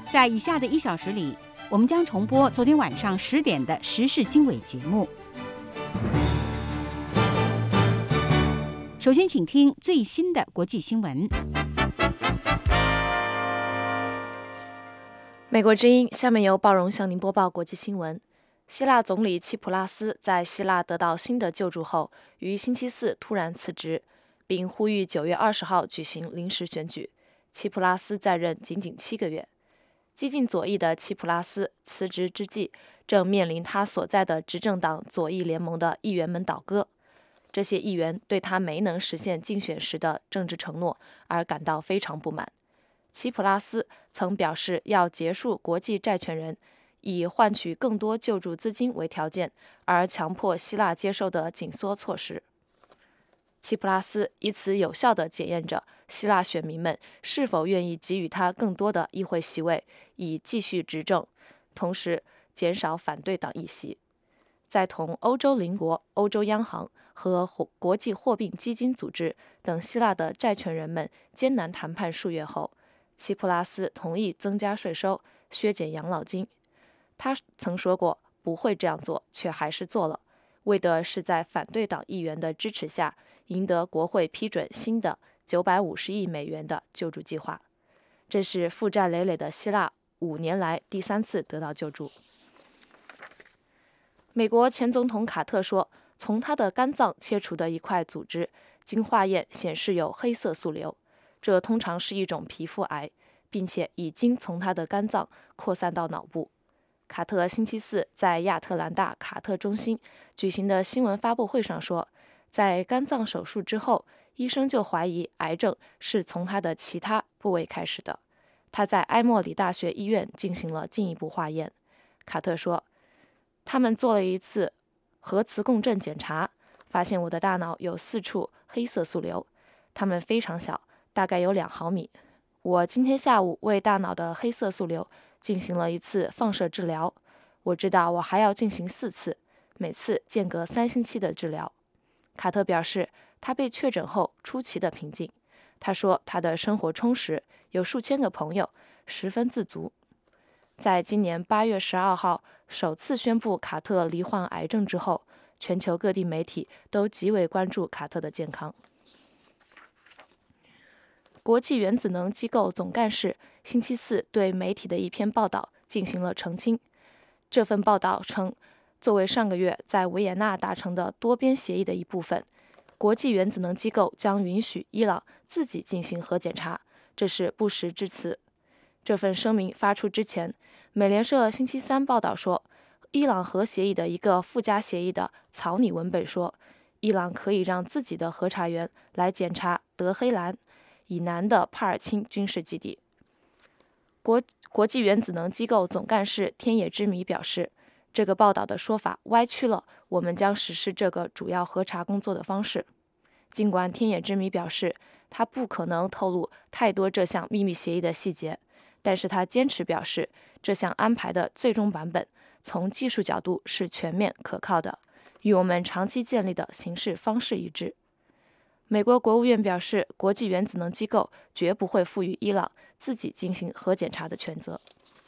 在以下的1小时里，我们将重播昨天晚上10点的时事经纬节目。首先，请听最新的国际新闻。 美国之音，下面由鲍荣向您播报国际新闻。希腊总理齐普拉斯在希腊得到新的救助后，于星期四突然辞职，并呼吁9月20号举行临时选举。齐普拉斯在任仅仅7个月。激进左翼的齐普拉斯辞职之际，正面临他所在的执政党左翼联盟的议员们倒戈。这些议员对他没能实现竞选时的政治承诺而感到非常不满。齐普拉斯曾表示要结束国际债权人以换取更多救助资金为条件而强迫希腊接受的紧缩措施。齐普拉斯以此有效地检验着希腊选民们是否愿意给予他更多的议会席位，以继续执政，同时减少反对党议席。在同欧洲邻国、欧洲央行和国际货币基金组织等希腊的债权人们艰难谈判数月后，齐普拉斯同意增加税收、削减养老金。他曾说过不会这样做，却还是做了，为的是在反对党议员的支持下赢得国会批准新的950亿美元的救助计划。这是负债累累的希腊5年来第3次得到救助。美国前总统卡特说，从他的肝脏切除的一块组织经化验显示有黑色素瘤，这通常是一种皮肤癌，并且已经从他的肝脏扩散到脑部。卡特星期四在亚特兰大卡特中心举行的新闻发布会上说，在肝脏手术之后，医生就怀疑癌症是从他的其他部位开始的。他在埃默里大学医院进行了进一步化验。卡特说，他们做了一次核磁共振检查，发现我的大脑有4处黑色素瘤，它们非常小，大概有2毫米。我今天下午为大脑的黑色素瘤进行了一次放射治疗，我知道我还要进行4次，每次间隔3星期的治疗。卡特表示，他被确诊后出奇的平静。他说他的生活充实，有数千个朋友，十分自足。在今年8月12号首次宣布卡特罹患癌症之后，全球各地媒体都极为关注卡特的健康。国际原子能机构总干事星期四对媒体的一篇报道进行了澄清。这份报道称，作为上个月在维也纳达成的多边协议的一部分，国际原子能机构将允许伊朗自己进行核检查，这是不实之词。这份声明发出之前，美联社星期三报道说，伊朗核协议的一个附加协议的草拟文本说，伊朗可以让自己的核查员来检查德黑兰以南的帕尔钦军事基地。国际原子能机构总干事天野之弥表示，这个报道的说法歪曲了我们将实施这个主要核查工作的方式。尽管天野之弥表示他不可能透露太多这项秘密协议的细节，但是他坚持表示，这项安排的最终版本从技术角度是全面可靠的，与我们长期建立的行事方式一致。美国国务院表示，国际原子能机构绝不会赋予伊朗自己进行核检查的权责。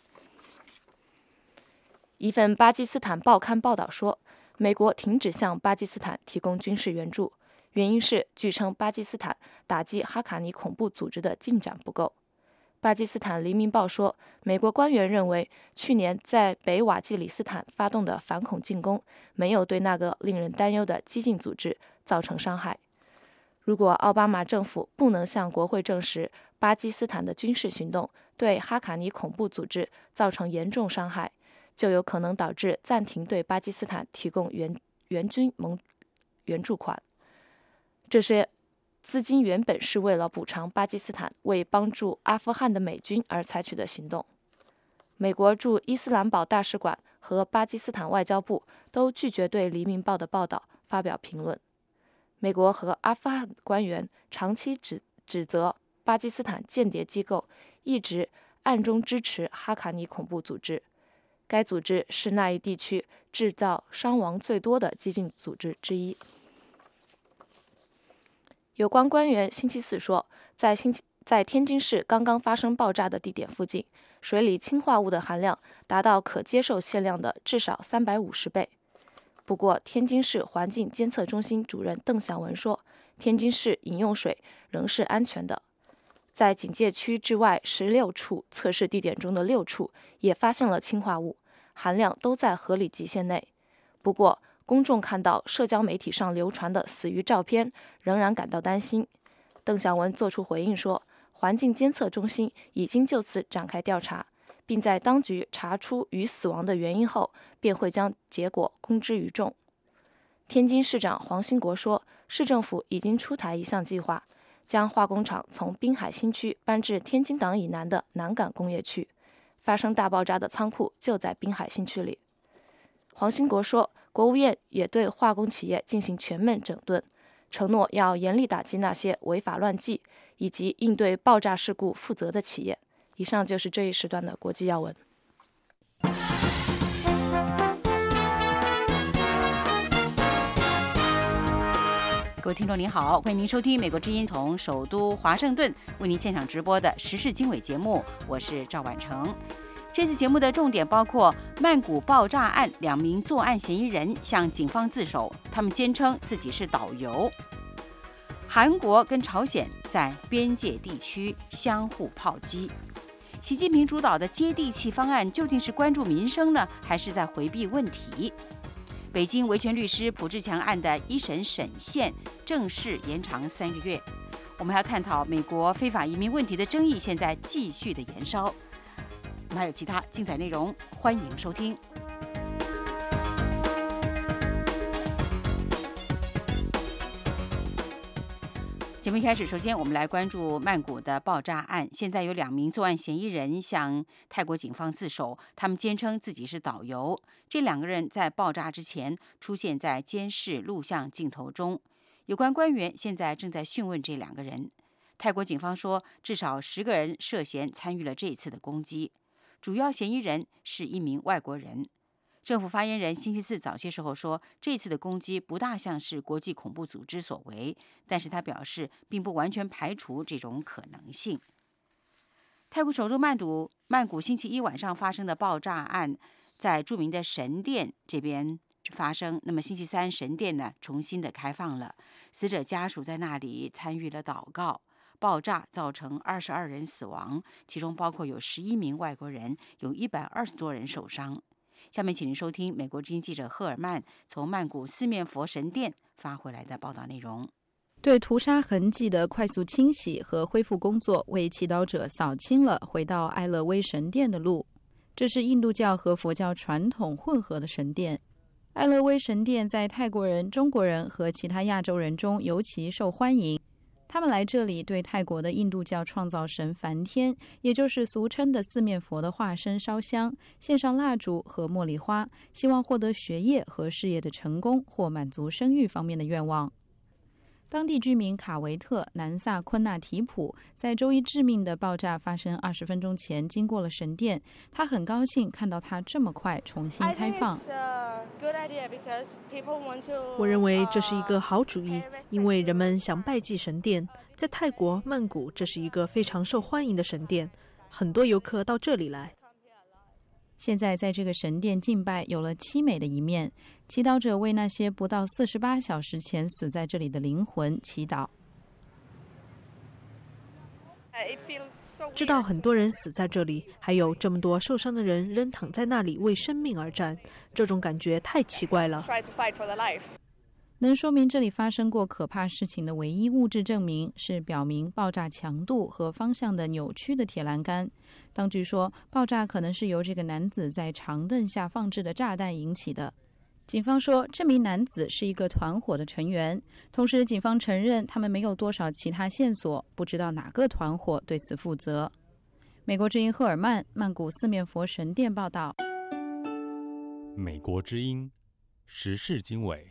一份巴基斯坦报刊报道说，美国停止向巴基斯坦提供军事援助，原因是据称巴基斯坦打击哈卡尼恐怖组织的进展不够。巴基斯坦黎明报说，美国官员认为，去年在北瓦季里斯坦发动的反恐进攻没有对那个令人担忧的激进组织造成伤害。如果奥巴马政府不能向国会证实巴基斯坦的军事行动对哈卡尼恐怖组织造成严重伤害，就有可能导致暂停对巴基斯坦提供援军援助款。这些资金原本是为了补偿巴基斯坦为帮助阿富汗的美军而采取的行动。美国驻伊斯兰堡大使馆和巴基斯坦外交部都拒绝对黎明报的报道发表评论。美国和阿富汗官员长期指责巴基斯坦间谍机构一直暗中支持哈卡尼恐怖组织，该组织是那一地区制造伤亡最多的激进组织之一。有关官员星期四说， 在天津市刚刚发生爆炸的地点附近，水里氰化物的含量达到可接受限量的至少350倍。不过，天津市环境监测中心主任邓祥文说，天津市饮用水仍是安全的。在警戒区之外16处测试地点中的6处也发现了氰化物，含量都在合理极限内。不过，公众看到社交媒体上流传的死鱼照片，仍然感到担心。邓祥文作出回应说，环境监测中心已经就此展开调查，并在当局查出鱼死亡的原因后，便会将结果公之于众。天津市长黄兴国说，市政府已经出台一项计划，将化工厂从滨海新区搬至天津港以南的南港工业区。发生大爆炸的仓库就在滨海新区里。黄兴国说，国务院也对化工企业进行全面整顿，承诺要严厉打击那些违法乱纪以及应对爆炸事故负责的企业。以上就是这一时段的国际要闻。 各位听众您好，欢迎您收听美国之音从首都华盛顿为您现场直播的时事经纬节目，我是赵婉成。这次节目的重点包括曼谷爆炸案，2名作案嫌疑人向警方自首，他们坚称自己是导游。韩国跟朝鲜在边界地区相互炮击。习近平主导的接地气方案究竟是关注民生呢，还是在回避问题？北京维权律师朴志强案的一审审限正式延长3个月。我们还要探讨美国非法移民问题的争议现在继续的延烧。我们还有其他精彩内容，欢迎收听。节目一开始，首先我们来关注曼谷的爆炸案。现在有2名作案嫌疑人向泰国警方自首，他们坚称自己是导游。这2个人在爆炸之前出现在监视录像镜头中，有关官员现在正在讯问这2个人。泰国警方说，至少10个人涉嫌参与了这一次的攻击，主要嫌疑人是一名外国人。政府发言人星期四早些时候说，这次的攻击不大像是国际恐怖组织所为，但是他表示并不完全排除这种可能性。泰国首都曼谷星期一晚上发生的爆炸案，在著名的神殿这边发生。那么星期三神殿呢重新的开放了，死者家属在那里参与了祷告。爆炸造成22人死亡，其中包括有11名外国人，有120多人受伤。下面请您收听美国之音记者赫尔曼从曼谷四面佛神殿发回来的报道内容。 对屠杀痕迹的快速清洗和恢复工作，为祈祷者扫清了回到埃勒威神殿的路。这是印度教和佛教传统混合的神殿。埃勒威神殿在泰国人、中国人和其他亚洲人中尤其受欢迎。他们来这里对泰国的印度教创造神梵天，也就是俗称的四面佛的化身烧香，献上蜡烛和茉莉花，希望获得学业和事业的成功或满足生育方面的愿望。当地居民卡维特·南萨昆纳提普在周一致命的爆炸发生20分钟前经过了神殿，他很高兴看到它这么快重新开放。 我认为这是一个好主意，因为人们想拜祭神殿。在泰国曼谷，这是一个非常受欢迎的神殿，很多游客到这里来。 现在在这个神殿敬拜有了凄美的一面，祈祷者为那些不到48小时前死在这里的灵魂祈祷。 知道很多人死在这里，还有这么多受伤的人仍躺在那里为生命而战，这种感觉太奇怪了。 能说明这里发生过可怕事情的唯一物质证明是表明爆炸强度和方向的扭曲的铁栏杆。当局说，爆炸可能是由这个男子在长凳下放置的炸弹引起的。警方说，这名男子是一个团伙的成员。同时，警方承认他们没有多少其他线索，不知道哪个团伙对此负责。美国之音赫尔曼，曼谷四面佛神殿报道。 美国之音时事经纬。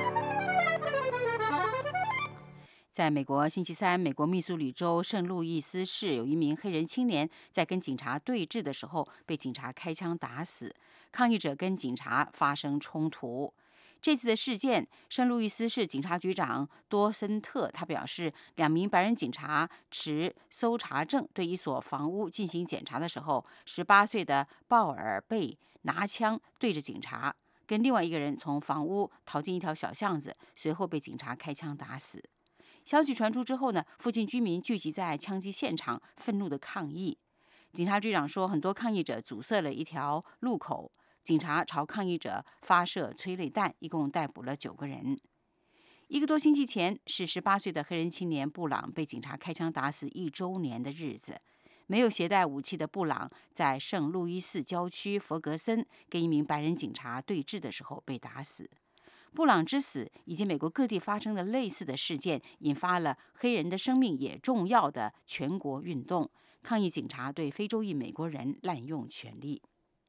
在美国星期三，美国密苏里州圣路易斯市有一名黑人青年在跟警察对峙的时候被警察开枪打死，抗议者跟警察发生冲突。 这次的事件，圣路易斯市警察局长多森特他表示，2名白人警察持搜查证对一所房屋进行检查的时候，18岁的鲍尔贝拿枪对着警察，跟另外一个人从房屋逃进一条小巷子，随后被警察开枪打死。消息传出之后呢，附近居民聚集在枪击现场，愤怒的抗议。警察局长说，很多抗议者阻塞了一条路口，警察朝抗议者发射催泪弹，一共逮捕了9个人。1个多星期前是18岁的黑人青年布朗被警察开枪打死1周年的日子。没有携带武器的布朗在圣路易斯郊区佛格森跟一名白人警察对峙的时候被打死。布朗之死以及美国各地发生的类似的事件，引发了黑人的生命也重要的全国运动，抗议警察对非洲裔美国人滥用权力。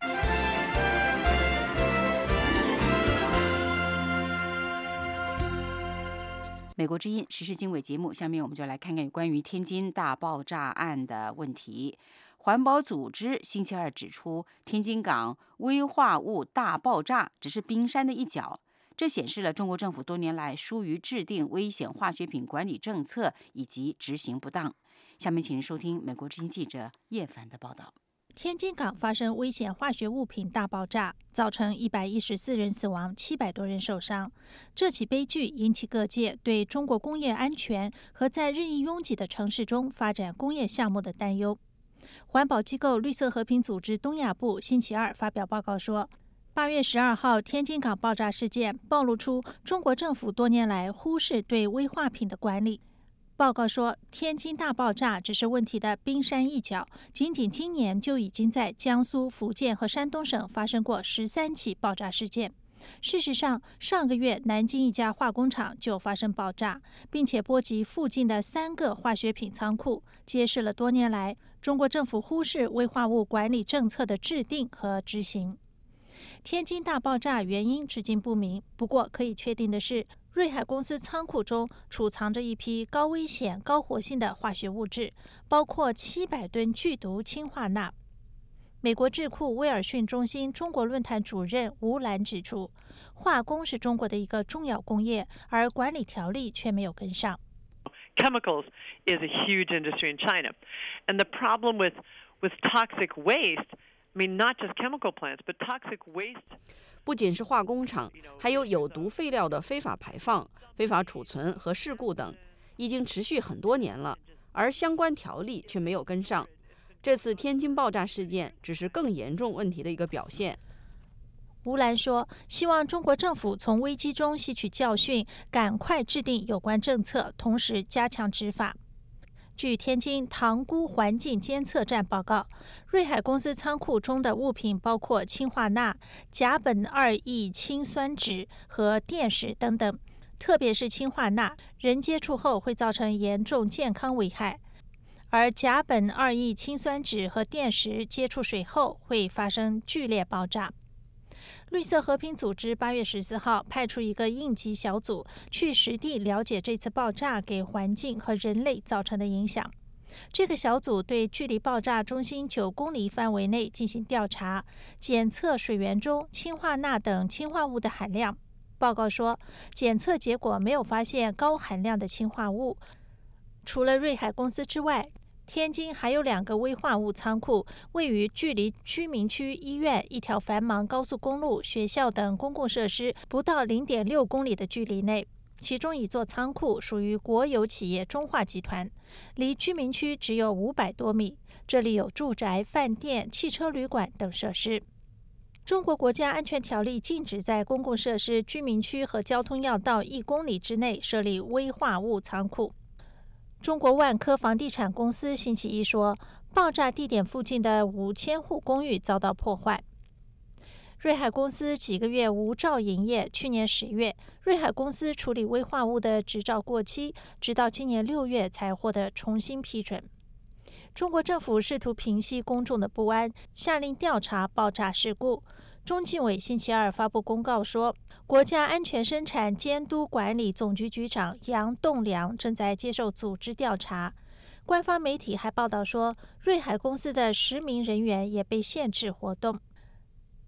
美国之音时事经纬节目，下面我们就来看看有关于天津大爆炸案的问题。环保组织星期二指出，天津港危化物大爆炸只是冰山的一角，这显示了中国政府多年来疏于制定危险化学品管理政策以及执行不当。下面请您收听美国之音记者叶凡的报道。 天津港发生危险化学物品大爆炸，造成114人死亡，700多人受伤。这起悲剧引起各界对中国工业安全和在日益拥挤的城市中发展工业项目的担忧。环保机构绿色和平组织东亚部星期二发表报告说，8月12号天津港爆炸事件暴露出中国政府多年来忽视对危化品的管理。报告说，天津大爆炸只是问题的冰山一角，仅仅今年就已经在江苏、福建和山东省发生过13起爆炸事件。事实上，上个月南京一家化工厂就发生爆炸，并且波及附近的3个化学品仓库，揭示了多年来中国政府忽视危化物管理政策的制定和执行。天津大爆炸原因至今不明，不过可以确定的是，瑞海公司仓库中储藏着一批高危险、高活性的化学物质，包括700吨剧毒氢化钠。美国智库威尔逊中心中国论坛主任吴澜指出，化工是中国的一个重要工业，而管理条例却没有跟上。 Chemicals is a huge industry in China, and the problem with toxic waste.I mean, not just chemical plants, but toxic waste. 不仅是化工厂，还有有毒废料的非法排放、非法储存和事故等，已经持续很多年了，而相关条例却没有跟上。这次天津爆炸事件只是更严重问题的一个表现。 吴澜说，希望中国政府从危机中吸取教训，赶快制定有关政策，同时加强执法。据天津塘沽环境监测站报告，瑞海公司仓库中的物品包括氢化钠、甲苯2异氰酸酯和电石等等，特别是氢化钠，人接触后会造成严重健康危害，而甲苯2异氰酸酯和电石接触水后会发生剧烈爆炸。绿色和平组织8月14号派出一个应急小组去实地了解这次爆炸给环境和人类造成的影响。这个小组对距离爆炸中心9公里范围内进行调查，检测水源中氢化钠等氢化物的含量。报告说，检测结果没有发现高含量的氢化物。除了瑞海公司之外，天津还有2个危化物仓库，位于距离居民区、医院、一条繁忙高速公路、学校等公共设施不到0.6公里的距离内。其中一座仓库属于国有企业中化集团，离居民区只有500多米。这里有住宅、饭店、汽车旅馆等设施。中国国家安全条例禁止在公共设施、居民区和交通要道1公里之内设立危化物仓库。中国万科房地产公司星期一说，爆炸地点附近的5000户公寓遭到破坏。瑞海公司几个月无照营业，去年10月，瑞海公司处理危化物的执照过期，直到今年6月才获得重新批准。中国政府试图平息公众的不安，下令调查爆炸事故。中纪委星期二发布公告说，国家安全生产监督管理总局局长杨栋梁正在接受组织调查。官方媒体还报道说，瑞海公司的10名人员也被限制活动。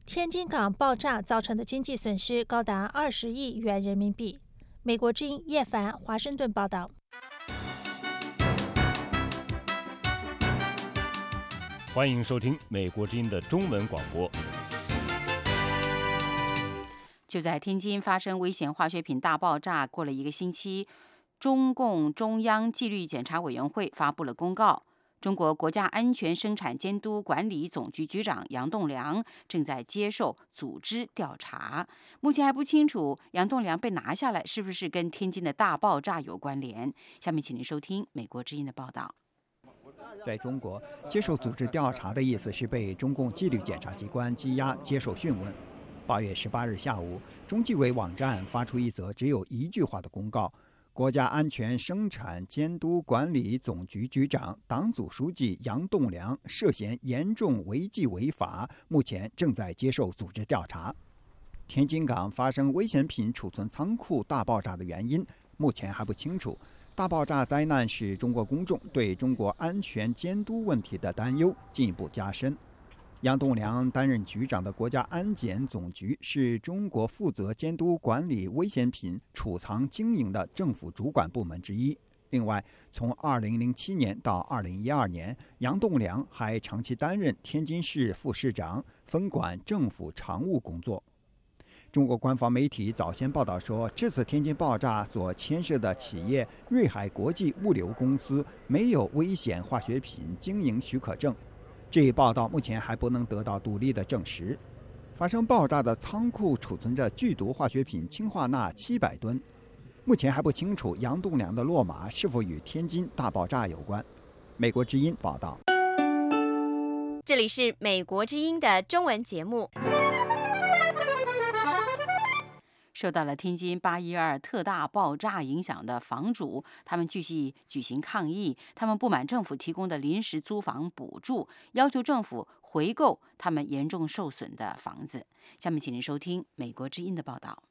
天津港爆炸造成的经济损失高达20亿元人民币。美国之音叶凡华盛顿报道。 欢迎收听美国之音的中文广播。 就在天津发生危险化学品大爆炸过了1个星期，中共中央纪律检查委员会发布了公告。中国国家安全生产监督管理总局局长杨栋梁正在接受组织调查，目前还不清楚杨栋梁被拿下来是不是跟天津的大爆炸有关联。下面请您收听美国之音的报道。 在中国，接受组织调查的意思是被中共纪律检察机关羁押接受讯问。8月18日下午，中纪委网站发出一则只有1句话的公告。国家安全生产监督管理总局局长、党组书记杨栋梁涉嫌严重违纪违法，目前正在接受组织调查。天津港发生危险品储存仓库大爆炸的原因，目前还不清楚。大爆炸灾难使中国公众对中国安全监督问题的担忧进一步加深。杨栋梁担任局长的国家安检总局是中国负责监督管理危险品储藏经营的政府主管部门之一。另外，从2007年到2012年，杨栋梁还长期担任天津市副市长，分管政府常务工作。中国官方媒体早先报道说，这次天津爆炸所牵涉的企业瑞海国际物流公司没有危险化学品经营许可证。这一报道目前还不能得到独立的证实。发生爆炸的仓库储存着剧毒化学品氢化钠700吨，目前还不清楚杨栋梁的落马是否与天津大爆炸有关。美国之音报道。 这里是美国之音的中文节目。 受到了天津812特大爆炸影响的房主，他们继续举行抗议，他们不满政府提供的临时租房补助，要求政府回购他们严重受损的房子。下面请您收听美国之音的报道。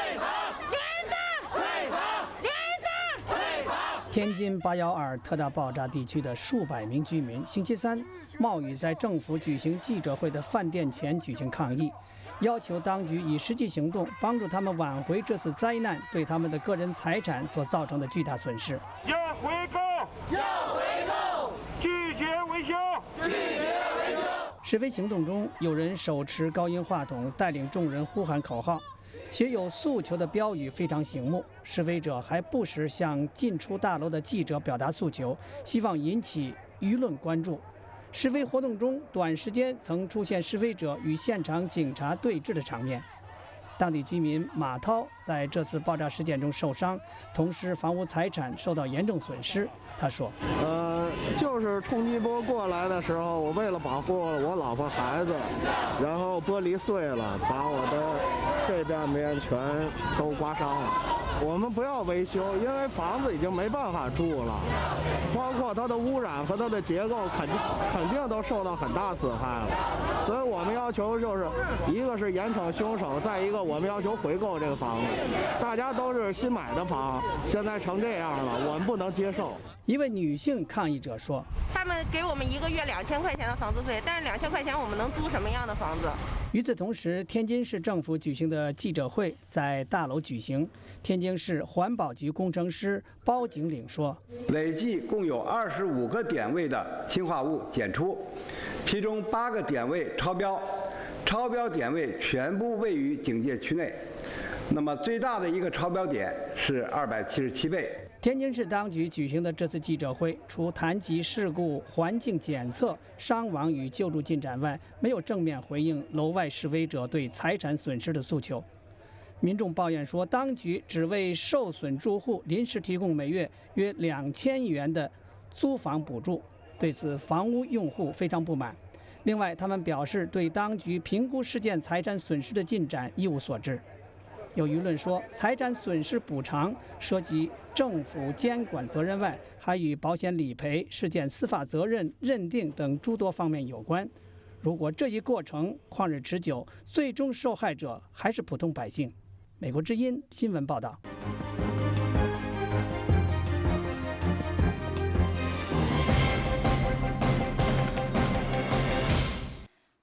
天津812特大爆炸地区的数百名居民星期三冒雨在政府举行记者会的饭店前举行抗议，要求当局以实际行动帮助他们挽回这次灾难对他们的个人财产所造成的巨大损失。 要回购！要回购！拒绝维修！拒绝维修！ 示威行动中，有人手持高音话筒，带领众人呼喊口号，写有诉求的标语非常醒目。示威者还不时向进出大楼的记者表达诉求，希望引起舆论关注。示威活动中，短时间曾出现示威者与现场警察对峙的场面。当地居民马涛在这次爆炸事件中受伤，同时房屋财产受到严重损失。他说：“ 就是冲击波过来的时候，我为了保护我老婆孩子，然后玻璃碎了，把我的这边面全都刮伤了。我们不要维修，因为房子已经没办法住了，包括它的污染和它的结构肯定都受到很大损害了。所以我们要求就是，一个是严惩凶手，再一个我们要求回购这个房子。大家都是新买的房，现在成这样了，我们不能接受。” 一位女性抗议者说：“ 他们给我们1个月2000块钱的房租费，但是2000块钱我们能租什么样的房子？” 与此同时，天津市政府举行的记者会在大楼举行。天津市环保局工程师包景岭说：“ 累计共有25个点位的氰化物检出，其中8个点位超标，超标点位全部位于警戒区内。那么最大的一个超标点是277倍。” 天津市当局举行的这次记者会，除谈及事故环境检测、伤亡与救助进展外，没有正面回应楼外示威者对财产损失的诉求。民众抱怨说，当局只为受损住户临时提供每月约2000元的租房补助，对此房屋用户非常不满。另外，他们表示对当局评估事件财产损失的进展一无所知。有舆论说，财产损失补偿涉及政府监管责任外，还与保险理赔、事件司法责任认定等诸多方面有关。如果这一过程旷日持久，最终受害者还是普通百姓。美国之音新闻报道。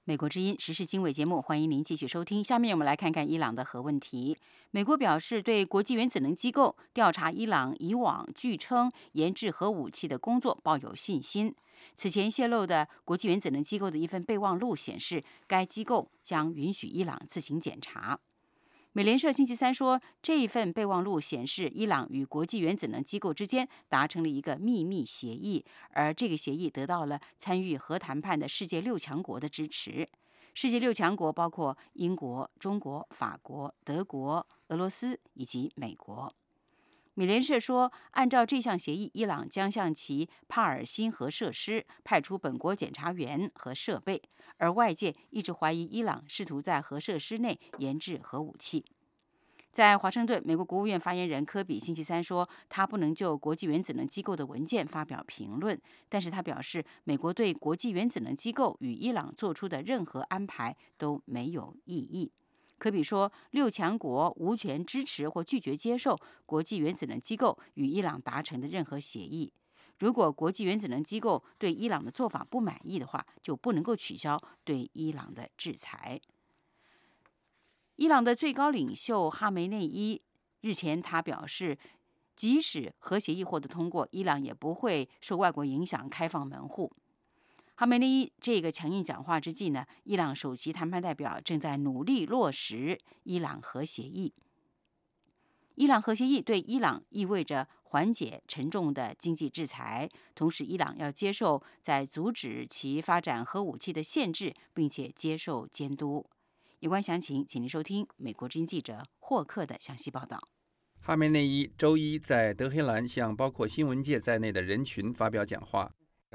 美国之音时事经纬节目，欢迎您继续收听。下面我们来看看伊朗的核问题。美国表示对国际原子能机构调查伊朗以往据称研制核武器的工作抱有信心。此前泄露的国际原子能机构的一份备忘录显示，该机构将允许伊朗自行检查。美联社星期三说，这一份备忘录显示，伊朗与国际原子能机构之间达成了一个秘密协议，而这个协议得到了参与核谈判的世界6强国的支持。世界6强国包括英国、中国、法国、德国、俄罗斯以及美国。美联社说，按照这项协议，伊朗将向其帕尔辛核设施派出本国检查员和设备，而外界一直怀疑伊朗试图在核设施内研制核武器。在华盛顿，美国国务院发言人科比星期三说，他不能就国际原子能机构的文件发表评论，但是他表示，美国对国际原子能机构与伊朗做出的任何安排都没有异议。科比说，6强国无权支持或拒绝接受国际原子能机构与伊朗达成的任何协议。如果国际原子能机构对伊朗的做法不满意的话，就不能够取消对伊朗的制裁。伊朗的最高领袖哈梅内伊日前他表示，即使核协议获得通过，伊朗也不会受外国影响开放门户。哈梅内伊这个强硬讲话之际呢，伊朗首席谈判代表正在努力落实伊朗核协议。伊朗核协议对伊朗意味着缓解沉重的经济制裁，同时伊朗要接受在阻止其发展核武器的限制，并且接受监督。有关详情，请您收听美国之音记者霍克的详细报道。 哈梅内伊周一在德黑兰向包括新闻界在内的人群发表讲话。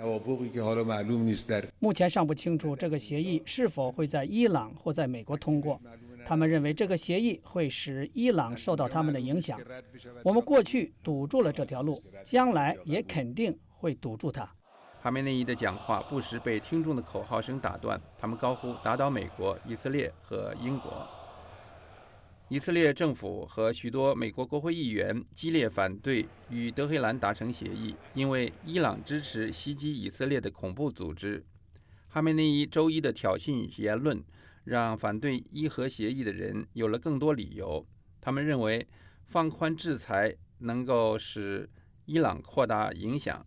目前尚不清楚这个协议是否会在伊朗或在美国通过。他们认为这个协议会使伊朗受到他们的影响。我们过去堵住了这条路，将来也肯定会堵住它。 哈梅内伊的讲话不时被听众的口号声打断，他们高呼打倒美国、以色列和英国。以色列政府和许多美国国会议员激烈反对与德黑兰达成协议，因为伊朗支持袭击以色列的恐怖组织。哈梅内伊周一的挑衅言论让反对伊核协议的人有了更多理由。他们认为放宽制裁能够使伊朗扩大影响。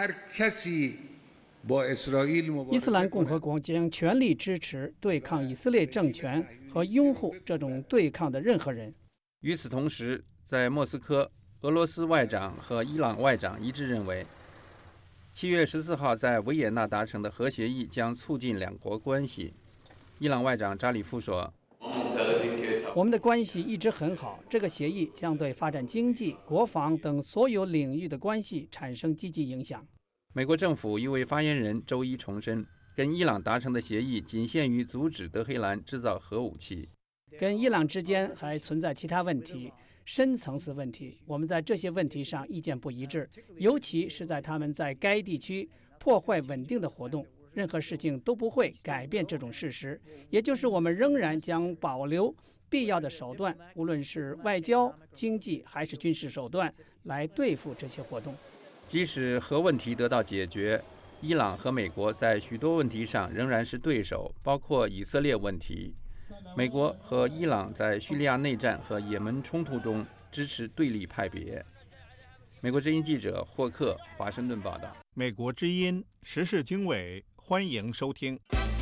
伊斯兰共和国将全力支持对抗以色列政权和拥护这种对抗的任何人。 与此同时，在莫斯科，俄罗斯外长和伊朗外长一致认为，7月14号在维也纳达成的核协议将促进两国关系。伊朗外长扎里夫说， 我们的关系一直很好，这个协议将对发展经济、国防等所有领域的关系产生积极影响。 美国政府一位发言人周一重申，跟伊朗达成的协议仅限于阻止德黑兰制造核武器。 跟伊朗之间还存在其他问题，深层次问题。我们在这些问题上意见不一致，尤其是在他们在该地区破坏稳定的活动。任何事情都不会改变这种事实，也就是我们仍然将保留必要的手段，无论是外交、经济还是军事手段，来对付这些活动。 即使核问题得到解决，伊朗和美国在许多问题上仍然是对手，包括以色列问题。美国和伊朗在叙利亚内战和也门冲突中支持对立派别。美国之音记者霍克，华盛顿报道。 美国之音时事经纬，欢迎收听。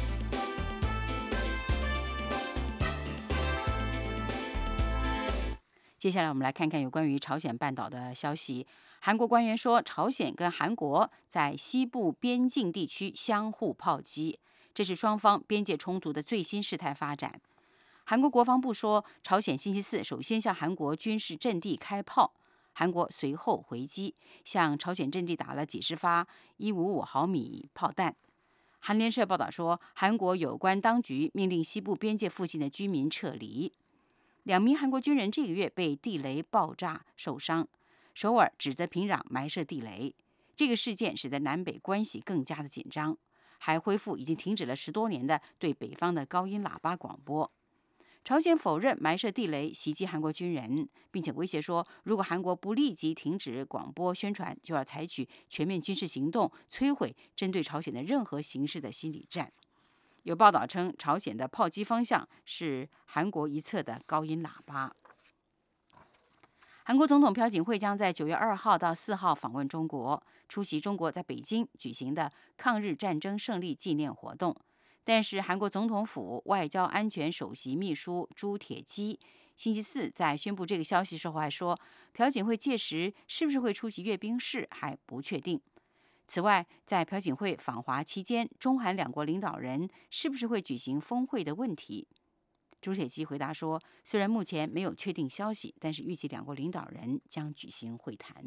接下来我们来看看有关于朝鲜半岛的消息。韩国官员说，朝鲜跟韩国在西部边境地区相互炮击，这是双方边界冲突的最新事态发展。韩国国防部说，朝鲜星期四首先向韩国军事阵地开炮，韩国随后回击，向朝鲜阵地打了几十发155毫米炮弹。韩联社报道说，韩国有关当局命令西部边界附近的居民撤离。2名韩国军人这个月被地雷爆炸受伤。首尔指责平壤埋设地雷，这个事件使得南北关系更加的紧张，还恢复已经停止了10多年的对北方的高音喇叭广播。朝鲜否认埋设地雷袭击韩国军人，并且威胁说，如果韩国不立即停止广播宣传，就要采取全面军事行动，摧毁针对朝鲜的任何形式的心理战。 有报道称，朝鲜的炮击方向是韩国一侧的高音喇叭。韩国总统朴槿惠将在9月2号到4号访问中国，出席中国在北京举行的抗日战争胜利纪念活动。但是，韩国总统府外交安全首席秘书朱铁基星期四在宣布这个消息时候还说，朴槿惠届时是不是会出席阅兵式还不确定。此外，在朴槿惠访华期间，中韩两国领导人是不是会举行峰会的问题，朱铁基回答说，虽然目前没有确定消息，但是预计两国领导人将举行会谈。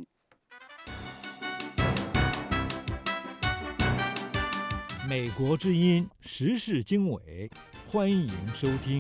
美国之音时事经纬，欢迎收听。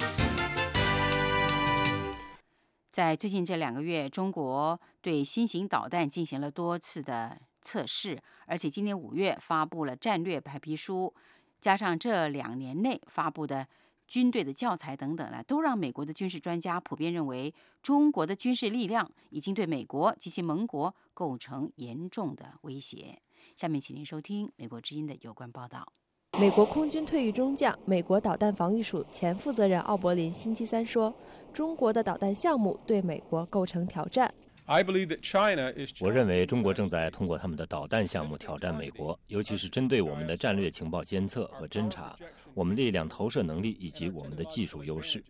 在最近这2个月，中国对新型导弹进行了多次的测试，而且今年5月发布了战略白皮书，加上这2年内发布的军队的教材等等呢，都让美国的军事专家普遍认为，中国的军事力量已经对美国及其盟国构成严重的威胁。下面请您收听美国之音的有关报道。 美国空军退役中将、美国导弹防御署前负责人奥伯林星期三说，中国的导弹项目对美国构成挑战。 我认为中国正在通过他们的导弹项目挑战美国，尤其是针对我们的战略情报监测和侦察、我们力量投射能力以及我们的技术优势。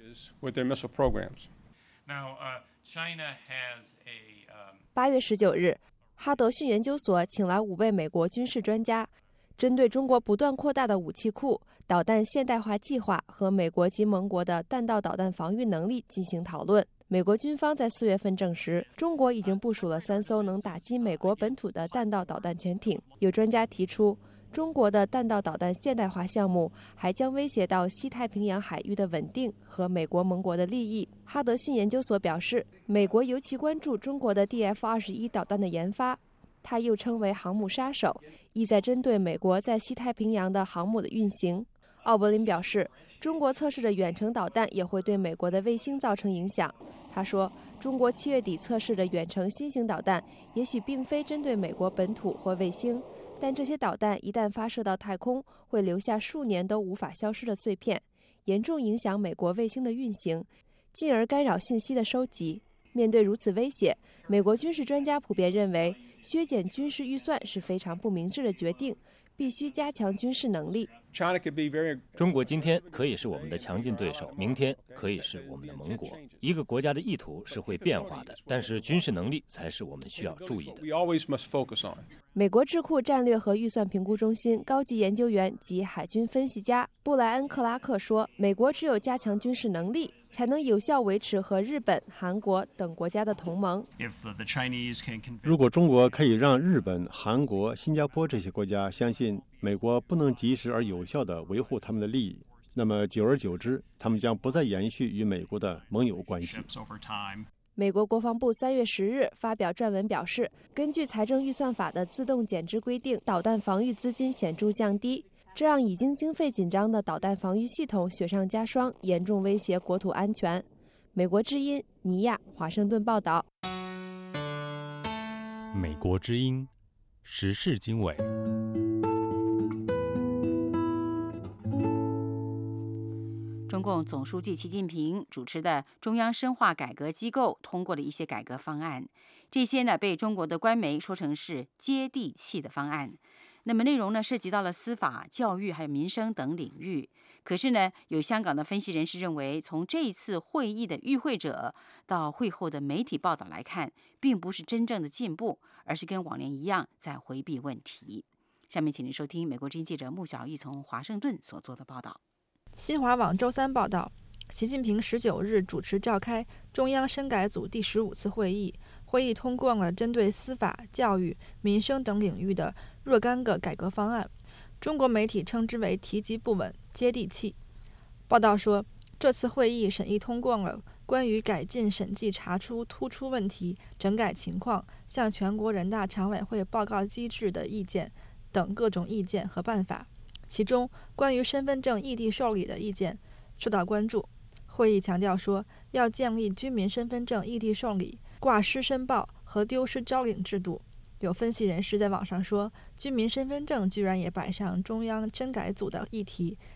8月19日，哈德逊研究所请来5位美国军事专家，针对中国不断扩大的武器库、导弹现代化计划和美国及盟国的弹道导弹防御能力进行讨论。美国军方在4月份证实，中国已经部署了3艘能打击美国本土的弹道导弹潜艇。有专家提出，中国的弹道导弹现代化项目还将威胁到西太平洋海域的稳定和美国盟国的利益。哈德逊研究所表示，美国尤其关注中国的 DF-21 导弹的研发，它又称为航母杀手，意在针对美国在西太平洋的航母的运行。奥伯林表示，中国测试的远程导弹也会对美国的卫星造成影响。他说，中国7月底测试的远程新型导弹也许并非针对美国本土或卫星，但这些导弹一旦发射到太空，会留下数年都无法消失的碎片，严重影响美国卫星的运行，进而干扰信息的收集。面对如此威胁，美国军事专家普遍认为，削减军事预算是非常不明智的决定，必须加强军事能力。 中国今天可以是我们的强劲对手，明天可以是我们的盟国。一个国家的意图是会变化的，但是军事能力才是我们需要注意的。 美国智库战略和预算评估中心高级研究员及海军分析家布莱恩·克拉克说，美国只有加强军事能力，才能有效维持和日本、韩国等国家的同盟。 如果中国可以让日本、韩国、新加坡这些国家相信美国不能及时而有效地维护他们的利益，那么久而久之，他们将不再延续与美国的盟友关系。 美国国防部3月10日发表撰文表示，根据财政预算法的自动减支规定，导弹防御资金显著降低，这让已经经费紧张的导弹防御系统雪上加霜，严重威胁国土安全。美国之音尼亚华盛顿报道。 美国之音时事经纬。 中共总书记习近平主持的中央深化改革机构通过了一些改革方案，这些呢被中国的官媒说成是接地气的方案。那么内容呢涉及到了司法、教育还有民生等领域。可是呢，有香港的分析人士认为，从这一次会议的与会者到会后的媒体报道来看，并不是真正的进步，而是跟往年一样在回避问题。下面请您收听美国之音记者穆小艺从华盛顿所做的报道。 新华网周三报道，习近平19日主持召开中央深改组第15次会议，会议通过了针对司法、教育、民生等领域的若干个改革方案。中国媒体称之为提及不稳、接地气。报道说，这次会议审议通过了关于改进审计查出突出问题、整改情况、向全国人大常委会报告机制的意见等各种意见和办法。其中，关于身份证异地受理的意见受到关注。会议强调说，要建立居民身份证异地受理、挂失申报和丢失招领制度。有分析人士在网上说，居民身份证居然也摆上中央深改组的议题，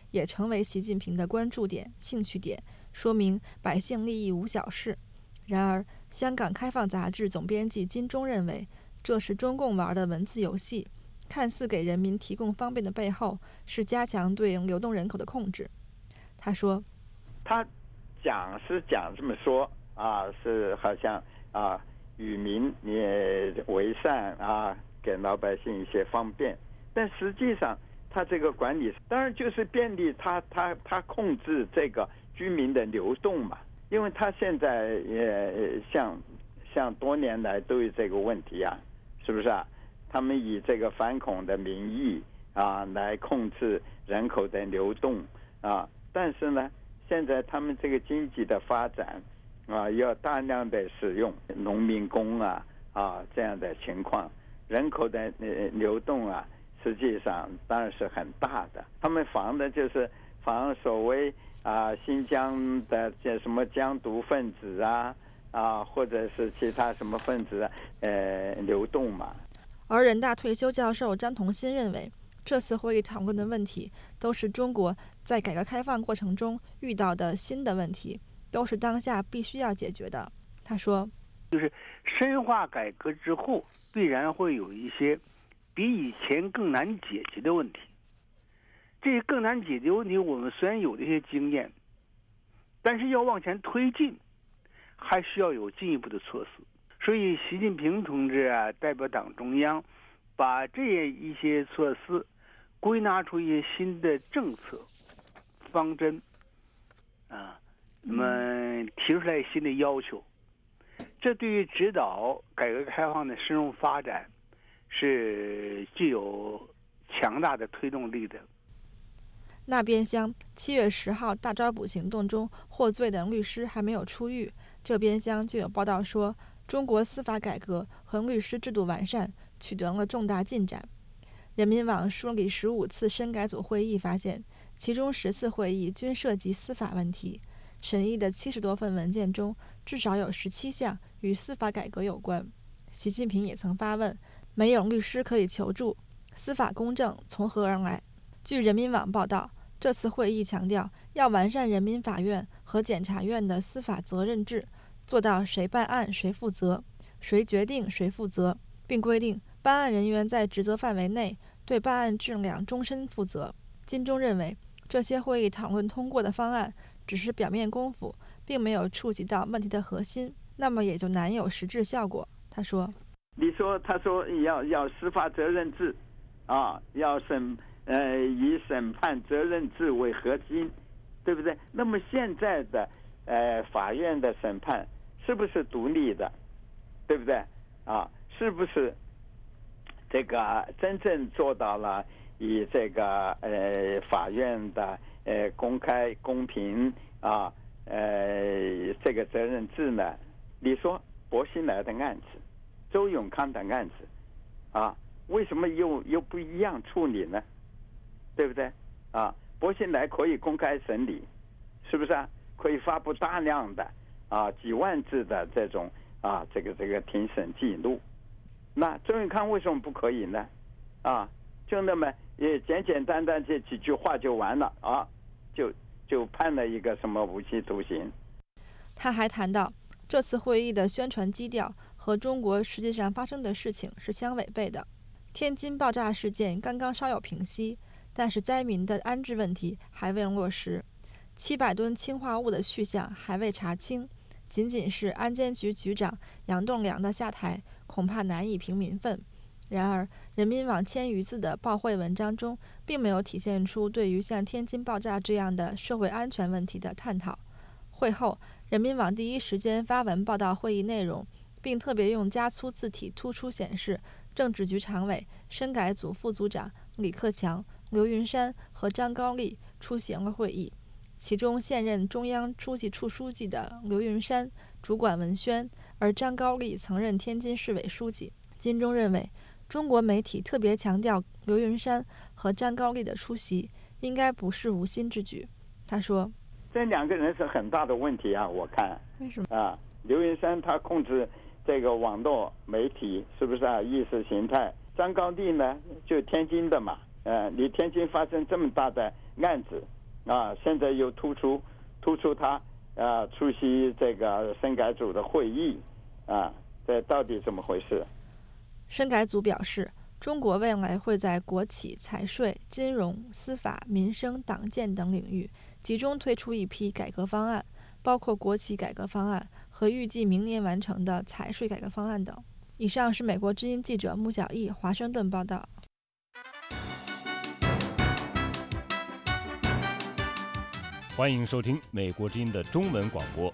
也成为习近平的关注点、兴趣点，说明百姓利益无小事。然而，香港开放杂志总编辑金钟认为，这是中共玩的文字游戏，看似给人民提供方便的背后，是加强对流动人口的控制。他说：“ 他讲这么说啊，是好像啊与民也为善啊，给老百姓一些方便，但实际上他这个管理当然就是便利他控制这个居民的流动嘛，因为他现在也像多年来都有这个问题啊，是不是啊？他们以这个反恐的名义啊来控制人口的流动啊，但是呢，现在他们这个经济的发展啊，要大量的使用农民工啊这样的情况，人口的流动啊，实际上当然是很大的。他们防的就是防所谓新疆的这什么疆独分子或者是其他什么分子流动嘛。 而人大退休教授张同新认为，这次会议讨论的问题都是中国在改革开放过程中遇到的新的问题，都是当下必须要解决的。他说， 就是深化改革之后，必然会有一些比以前更难解决的问题。这些更难解决问题，我们虽然有这些经验，但是要往前推进，还需要有进一步的措施。所以习近平同志代表党中央把这一些措施归纳出一些新的政策方针那么提出来新的要求，这对于指导改革开放的深入发展是具有强大的推动力的。 那边厢7月10号大抓捕行动中获罪的律师还没有出狱，这边厢就有报道说，中国司法改革和律师制度完善取得了重大进展。人民网梳理15次深改组会议发现，其中10次会议均涉及司法问题，审议的70多份文件中，至少有17项与司法改革有关。习近平也曾发问，没有律师可以求助，司法公正从何而来？据人民网报道，这次会议强调要完善人民法院和检察院的司法责任制，做到谁办案谁负责，谁决定谁负责，并规定办案人员在职责范围内对办案质量终身负责。金钟认为，这些会议讨论通过的方案只是表面功夫，并没有触及到问题的核心，那么也就难有实质效果。他说：“ 他说要司法责任制要以审判责任制为核心，对不对？那么现在的法院的审判是不是独立的，对不对是不是这个真正做到了以这个法院的公开公平这个责任制呢？你说薄熙来的案子、周永康的案子为什么又不一样处理呢？对不对薄熙来可以公开审理，是不是可以发布大量的几万字的这种这个庭审记录？那周永康为什么不可以呢？就那么也简简单单这几句话就完了就判了一个什么无期徒刑。 他还谈到，这次会议的宣传基调和中国实际上发生的事情是相违背的。天津爆炸事件刚刚稍有平息，但是灾民的安置问题还未落实，700吨氰化物的去向还未查清，仅仅是安监局局长杨栋梁的下台，恐怕难以平民愤。然而，人民网1000余字的报会文章中，并没有体现出对于像天津爆炸这样的社会安全问题的探讨。会后，人民网第一时间发文报道会议内容，并特别用加粗字体突出显示，政治局常委、深改组副组长李克强、刘云山和张高丽出席了会议。其中，现任中央书记处书记的刘云山主管文宣，而张高丽曾任天津市委书记。金钟认为，中国媒体特别强调刘云山和张高丽的出席，应该不是无心之举。他说：“ 这2个人是很大的问题我看。 为什么刘云山他控制这个网络媒体，是不是意识形态？张高丽呢，就天津的嘛，你天津发生这么大的案子， 现在又突出他出席这个深改组的会议这到底怎么回事？ 深改组表示，中国未来会在国企、财税、金融、司法、民生、党建等领域集中推出一批改革方案，包括国企改革方案和预计明年完成的财税改革方案等。以上是美国之音记者穆小艺华盛顿报道。 欢迎收听美国之音的中文广播。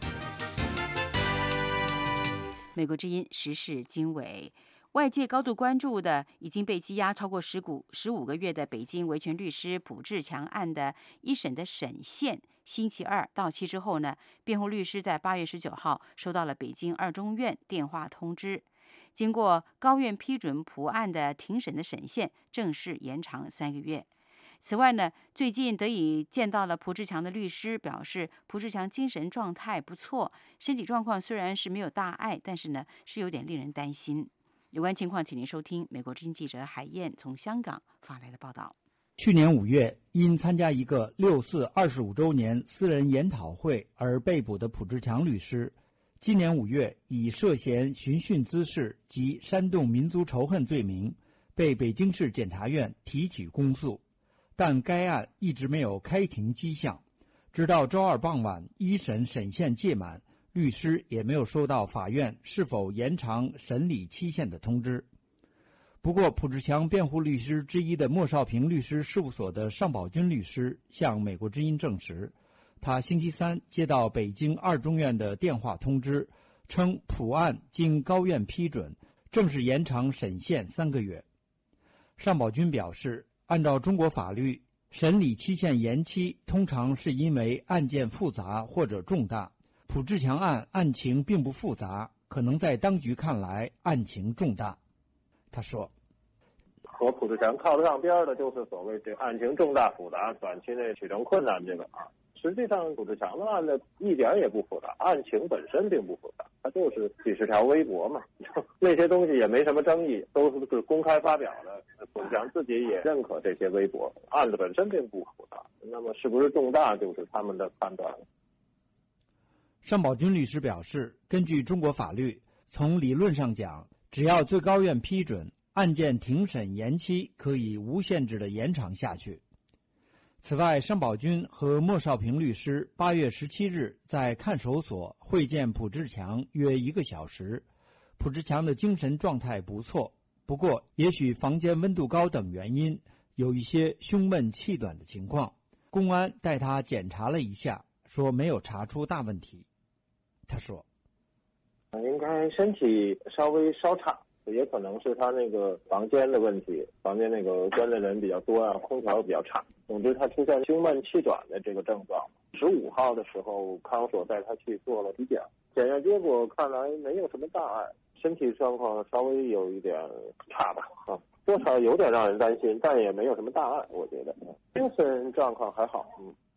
美国之音时事经纬，外界高度关注的已经被羁押超过15个月的北京维权律师朴志强案的一审的审限，星期二到期之后呢，辩护律师在8月19号收到了北京2中院电话通知，经过高院批准，朴案的庭审的审限正式延长3个月。此外呢，最近得以见到了朴志强的律师表示，朴志强精神状态不错，身体状况虽然是没有大碍，但是呢是有点令人担心。有关情况，请您收听美国之音记者海燕从香港发来的报道。 去年5月，因参加一个6·4 25周年私人研讨会而被捕的朴志强律师，今年5月以涉嫌寻衅滋事及煽动民族仇恨罪名，被北京市检察院提起公诉。但该案一直没有开庭迹象，直到周二傍晚一审审限届满，律师也没有收到法院是否延长审理期限的通知。不过，朴志强辩护律师之一的莫少平律师事务所的尚宝军律师向美国之音证实，他星期三接到北京2中院的电话通知，称朴案经高院批准，正式延长审限3个月。尚宝军表示，按照中国法律，审理期限延期通常是因为案件复杂或者重大。朴志强案案情并不复杂，可能在当局看来案情重大。他说， 和朴志强靠得上边的就是所谓这案情重大复杂，短期内取证困难这个实际上朴志强的案子一点也不复杂，案情本身并不复杂，它就是几十条微博嘛，那些东西也没什么争议，都是公开发表的。朴志强自己也认可这些微博，案子本身并不复杂，那么是不是重大就是他们的判断了。 尚宝军律师表示，根据中国法律，从理论上讲，只要最高院批准，案件庭审延期可以无限制地延长下去。此外，尚宝军和莫少平律师8月17日在看守所会见朴志强约1个小时。朴志强的精神状态不错，不过也许房间温度高等原因，有一些胸闷气短的情况。公安带他检查了一下，说没有查出大问题。他说， 应该身体稍微稍差，也可能是他那个房间的问题，房间那个关的人比较多空调比较差。总之，他出现胸闷气短的这个症状。15号的时候，看守所带他去做了体检，检验结果看来没有什么大碍，身体状况稍微有一点差吧，多少有点让人担心，但也没有什么大碍，我觉得精神状况还好。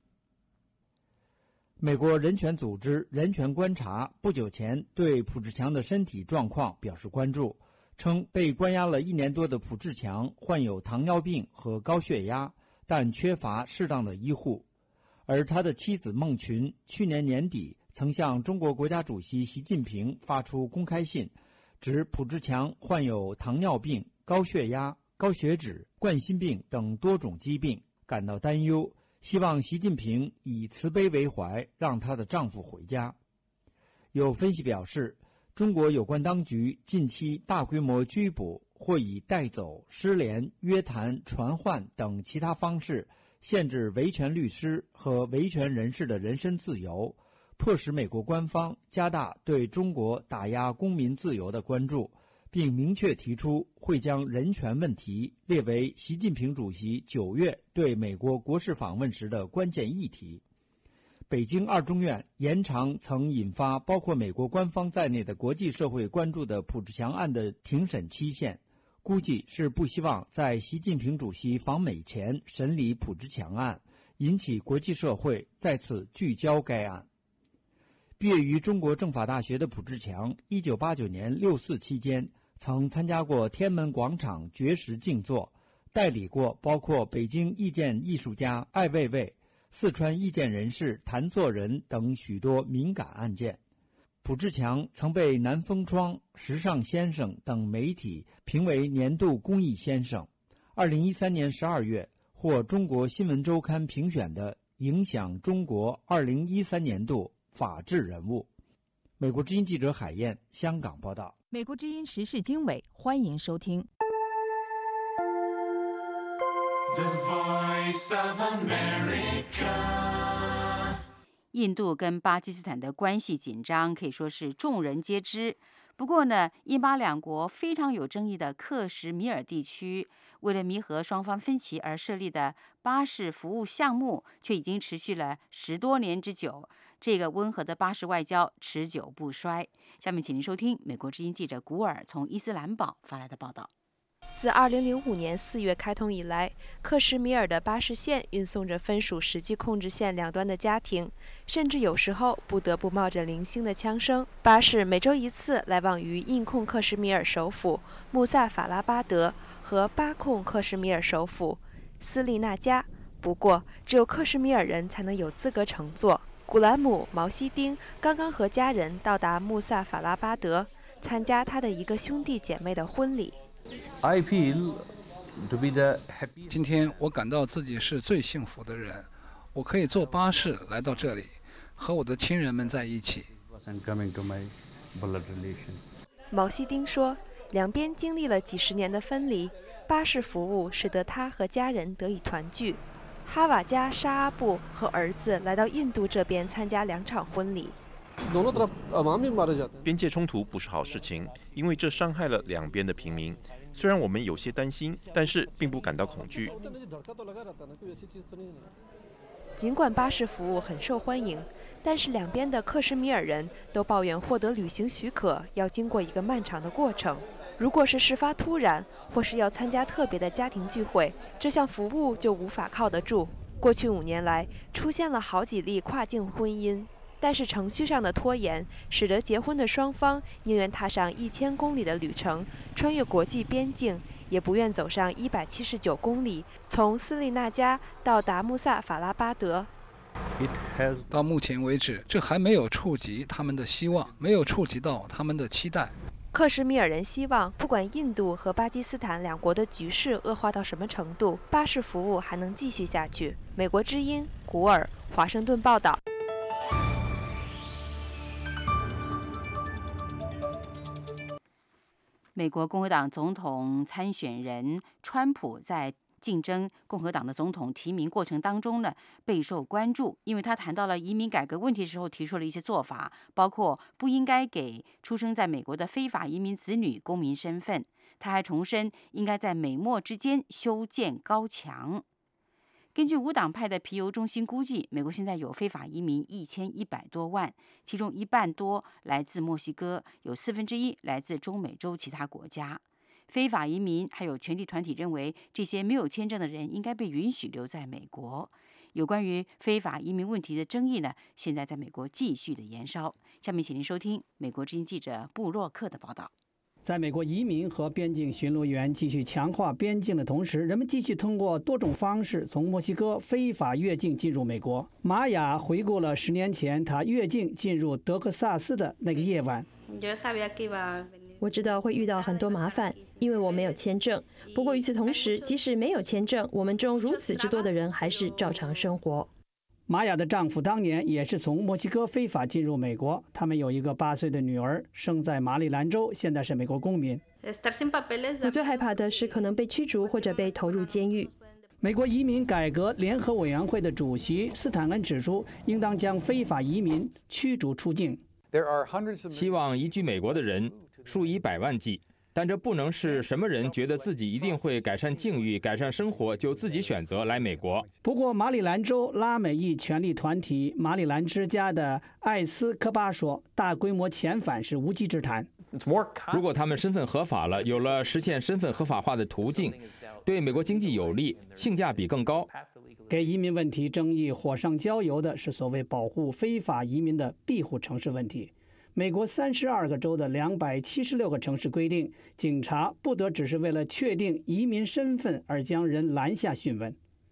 美国人权组织人权观察不久前对朴志强的身体状况表示关注，称被关押了1年多的朴志强患有糖尿病和高血压，但缺乏适当的医护。而他的妻子孟群去年年底曾向中国国家主席习近平发出公开信，指朴志强患有糖尿病、高血压、高血脂、冠心病等多种疾病，感到担忧，希望习近平以慈悲为怀，让她的丈夫回家。有分析表示，中国有关当局近期大规模拘捕或以带走、失联、约谈、传唤等其他方式限制维权律师和维权人士的人身自由，迫使美国官方加大对中国打压公民自由的关注，并明确提出会将人权问题列为习近平主席9月对美国国事访问时的关键议题。北京2中院延长曾引发包括美国官方在内的国际社会关注的朴志强案的庭审期限，估计是不希望在习近平主席访美前审理朴志强案，引起国际社会再次聚焦该案。毕业于中国政法大学的朴志强1989年6·4期间曾参加过天安门广场绝食静坐，代理过包括北京意见艺术家艾未未、 四川意见人士谭作人等许多敏感案件。卜志强曾被南风窗、时尚先生等媒体评为年度公益先生。2013年12月，获中国新闻周刊评选的影响中国2013年度法治人物。美国之音记者海燕，香港报道。 美国之音时事经纬，欢迎收听。The Voice of America。印度跟巴基斯坦的关系紧张，可以说是众人皆知。不过呢，印巴两国非常有争议的克什米尔地区，为了弥合双方分歧而设立的巴士服务项目，却已经持续了10多年之久。这个温和的巴士外交持久不衰。下面请您收听美国之音记者古尔从伊斯兰堡发来的报道。 自2005年4月开通以来，克什米尔的巴士线运送着分属实际控制线两端的家庭，甚至有时候不得不冒着零星的枪声。巴士每周一次来往于印控克什米尔首府穆萨法拉巴德和巴控克什米尔首府斯利纳加，不过只有克什米尔人才能有资格乘坐。古兰姆·毛希丁刚刚和家人到达穆萨法拉巴德，参加他的一个兄弟姐妹的婚礼。 今天我感到自己是最幸福的人，我可以坐巴士来到这里，和我的亲人们在一起。 毛希丁说，两边经历了几十年的分离，巴士服务使得他和家人得以团聚。哈瓦加·沙阿布和儿子来到印度这边参加2场婚礼。 边界冲突不是好事情，因为这伤害了两边的平民。虽然我们有些担心，但是并不感到恐惧。 尽管巴士服务很受欢迎，但是两边的克什米尔人都抱怨获得旅行许可要经过一个漫长的过程。如果是事发突然，或是要参加特别的家庭聚会，这项服务就无法靠得住。过去5年来，出现了好几例跨境婚姻，但是程序上的拖延，使得结婚的双方宁愿踏上1000公里的旅程，穿越国际边境，也不愿走上179公里，从斯利纳加到达穆萨法拉巴德。 到目前为止，这还没有触及他们的希望，没有触及到他们的期待。 克什米尔人希望，不管印度和巴基斯坦两国的局势恶化到什么程度，巴士服务还能继续下去。美国之音古尔，华盛顿报道。 美国共和党总统参选人川普在竞争共和党的总统提名过程当中呢，备受关注，因为他谈到了移民改革问题的时候提出了一些做法，包括不应该给出生在美国的非法移民子女公民身份。他还重申应该在美墨之间修建高墙。根据无党派的皮尤中心估计，美国现在有非法移民1100多万，其中1半多来自墨西哥，有1/4来自中美洲其他国家。非法移民还有权利团体认为，这些没有签证的人应该被允许留在美国。有关于非法移民问题的争议呢，现在在美国继续的延烧。下面请您收听美国之音记者布洛克的报道。 在美国移民和边境巡逻员继续强化边境的同时，人们继续通过多种方式从墨西哥非法越境进入美国。玛雅回顾了10年前他越境进入德克萨斯的那个夜晚。 我知道会遇到很多麻烦，因为我没有签证。不过与此同时，即使没有签证，我们中如此之多的人还是照常生活。 玛雅的丈夫当年也是从墨西哥非法进入美国，他们有一个8岁的女儿，生在马里兰州，现在是美国公民。 我最害怕的是可能被驱逐或者被投入监狱。 美国移民改革联合委员会的主席斯坦恩指出，应当将非法移民驱逐出境。 希望移居美国的人数以百万计，但这不能是什么人觉得自己一定会改善境遇、改善生活就自己选择来美国。 不过，马里兰州拉美裔权利团体马里兰之家的艾斯科巴说，大规模遣返是无稽之谈。 如果他们身份合法了，有了实现身份合法化的途径，对美国经济有利，性价比更高。 给移民问题争议火上浇油的是所谓保护非法移民的庇护城市问题。美国32个州的276个城市规定，警察不得只是为了确定移民身份而将人拦下讯问。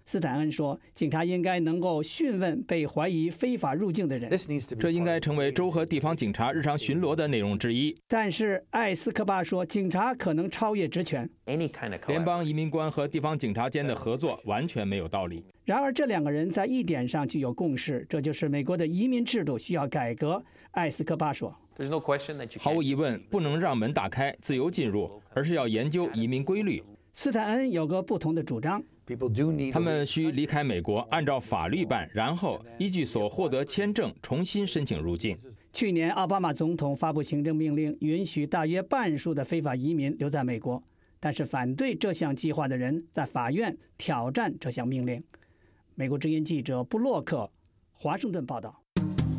斯坦恩说，警察应该能够讯问被怀疑非法入境的人， 这应该成为州和地方警察日常巡逻的内容之一。 但是艾斯科巴说，警察可能超越职权， 联邦移民官和地方警察间的合作完全没有道理。 然而，这两个人在一点上具有共识，这就是美国的移民制度需要改革。艾斯科巴说， 毫无疑问，不能让门打开自由进入，而是要研究移民规律。 斯坦恩有个不同的主张， 他们需离开美国，按照法律办，然后依据所获得签证重新申请入境。 去年，奥巴马总统发布行政命令，允许大约半数的非法移民留在美国，但是反对这项计划的人在法院挑战这项命令。美国之音记者布洛克，华盛顿报道。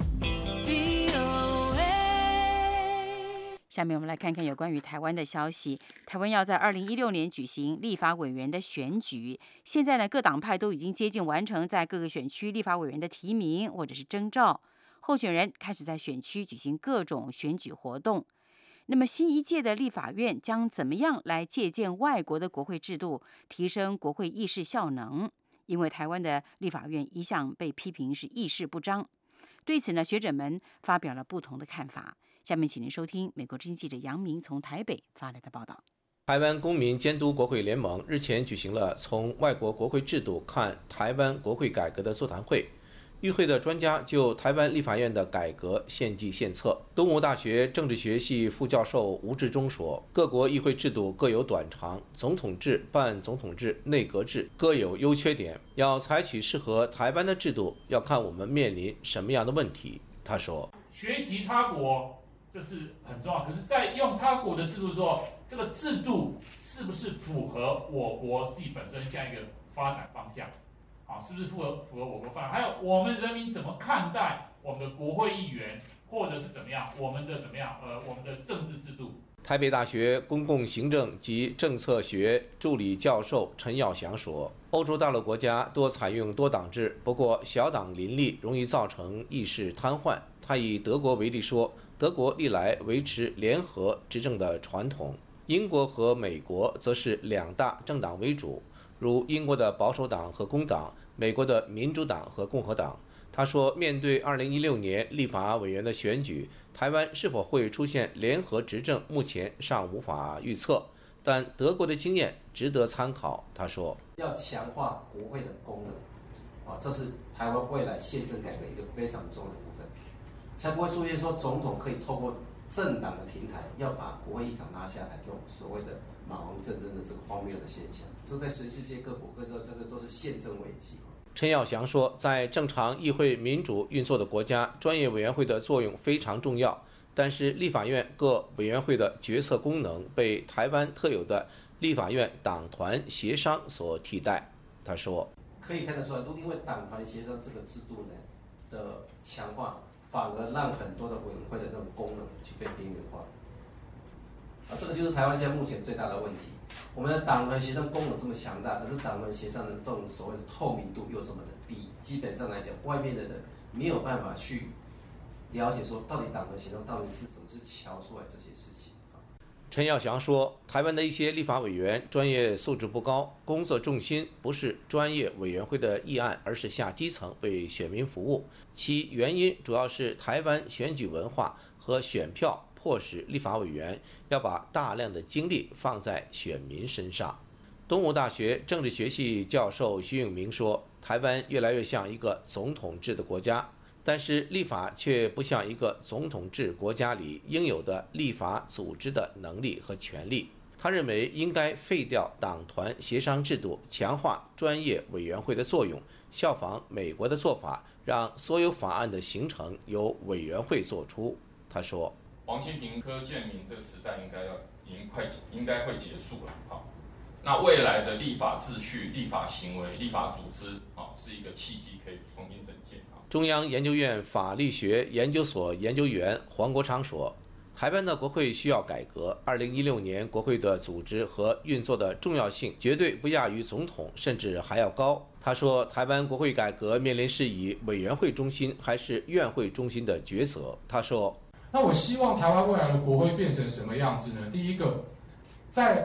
下面我们来看看有关于台湾的消息。台湾要在2016年举行立法委员的选举，现在呢，各党派都已经接近完成在各个选区立法委员的提名或者是征召，候选人开始在选区举行各种选举活动。那么新一届的立法院将怎么样来借鉴外国的国会制度，提升国会议事效能？因为台湾的立法院一向被批评是议事不彰，对此呢，学者们发表了不同的看法。下面请您收听美国之音记者杨明从台北发来的报道。 台湾公民监督国会联盟日前举行了从外国国会制度看台湾国会改革的座谈会，与会的专家就台湾立法院的改革献计献策。东吴大学政治学系副教授吴志忠说，各国议会制度各有短长，总统制、半总统制、内阁制各有优缺点，要采取适合台湾的制度，要看我们面临什么样的问题。他说， 学习他国这是很重要，可是在用他国的制度的时候，这个制度是不是符合我国自己本身下一个发展方向？是不是符合我国发展？还有我们人民怎么看待我们的国会议员，或者是怎么样我们的政治制度？ 台北大学公共行政及政策学助理教授陈耀祥说，欧洲大陆国家多采用多党制，不过小党林立，容易造成议事瘫痪。他以德国为例说，德国历来维持联合执政的传统，英国和美国则是两大政党为主，如英国的保守党和工党，美国的民主党和共和党。他说，面对2016年立法委员的选举，台湾是否会出现联合执政，目前尚无法预测，但德国的经验值得参考。他说， 要强化国会的功能，这是台湾未来宪政改革一个非常重要的部分，才不会出现说总统可以透过政党的平台要把国会议场拉下来这种所谓的马王政争的这个荒谬的现象。这在全世界各国各州，这个都是宪政危机。 陈耀祥说，在正常议会民主运作的国家，专业委员会的作用非常重要，但是立法院各委员会的决策功能被台湾特有的立法院党团协商所替代。他说， 可以看得出来，因为党团协商这个制度呢的强化，反而让很多的委员会的那种功能去被边缘化。这个就是台湾现在目前最大的问题。我们的党团协商功能这么强大，可是党团协商的这种所谓的透明度又这么的低，基本上来讲，外面的人没有办法去了解说到底党团协商到底是怎么是瞧出来这些事情。 陈耀祥说，台湾的一些立法委员专业素质不高，工作重心不是专业委员会的议案，而是下基层为选民服务，其原因主要是台湾选举文化和选票迫使立法委员要把大量的精力放在选民身上。东吴大学政治学系教授徐永明说，台湾越来越像一个总统制的国家，但是立法却不像一个总统制国家里应有的立法组织的能力和权力。他认为应该废掉党团协商制度，强化专业委员会的作用，效仿美国的做法，让所有法案的形成由委员会做出。他说， 王清平、柯建铭这个时代应该会结束了。好，那未来的立法秩序、立法行为、立法组织，是一个契机，可以重新整建。 中央研究院法律学研究所研究员黄国昌说，台湾的国会需要改革。2016年国会的组织和运作的重要性绝对不亚于总统，甚至还要高。他说，台湾国会改革面临是以委员会中心还是院会中心的抉择。他说， 那我希望台湾未来的国会变成什么样子呢？第一个，在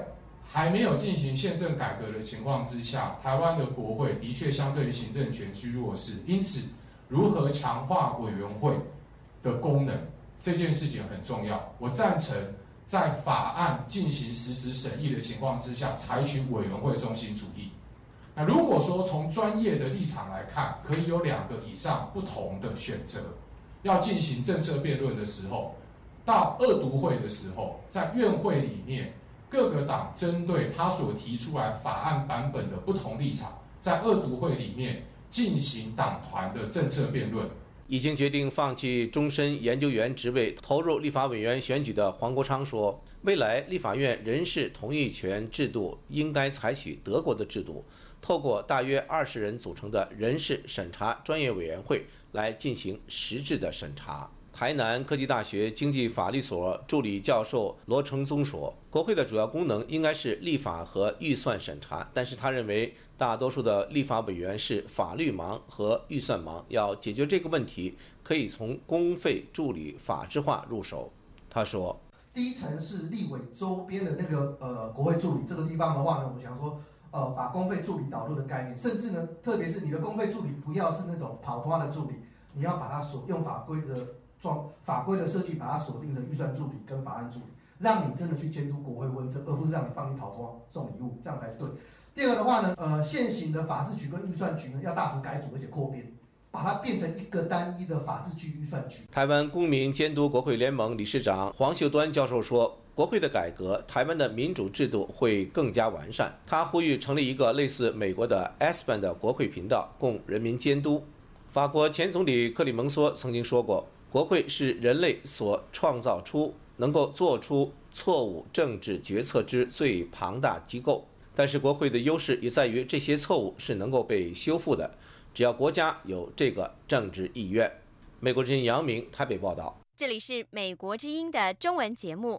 还没有进行宪政改革的情况之下，台湾的国会的确相对于行政权居弱势，因此如何强化委员会的功能，这件事情很重要。我赞成在法案进行实质审议的情况之下，采取委员会中心主义。那如果说从专业的立场来看，可以有2个以上不同的选择。要进行政策辩论的时候，到2读会的时候，在院会里面，各个党针对他所提出来法案版本的不同立场，在2读会里面进行党团的政策辩论。 已经决定放弃终身研究员职位，投入立法委员选举的黄国昌说，未来立法院人事同意权制度应该采取德国的制度，透过大约20人组成的人事审查专业委员会来进行实质的审查。台南科技大学经济法律所助理教授罗承宗说，国会的主要功能应该是立法和预算审查，但是他认为大多数的立法委员是法律盲和预算盲，要解决这个问题，可以从公费助理法制化入手。他说， 第一层是立委周边的那个国会助理，这个地方的话呢，我想说把公费助理导入的概念，甚至呢，特别是你的公费助理不要是那种跑脱的助理，你要把它用法规的设计，把它锁定成预算助理跟法案助理，让你真的去监督国会问政，而不是让你帮你跑脱送礼物，这样才对。第二个的话呢，现行的法制局跟预算局呢要大幅改组，而且扩编，把它变成一个单一的法制局预算局。 台湾公民监督国会联盟理事长黄秀端教授说，国会的改革，台湾的民主制度会更加完善。他呼吁成立一个类似美国的 ESPN 的国会频道，供人民监督。法国前总理克里蒙梭曾经说过，国会是人类所创造出能够做出错误政治决策之最庞大机构，但是国会的优势也在于这些错误是能够被修复的，只要国家有这个政治意愿。美国之音杨明台北报道。 这里是美国之音的中文节目。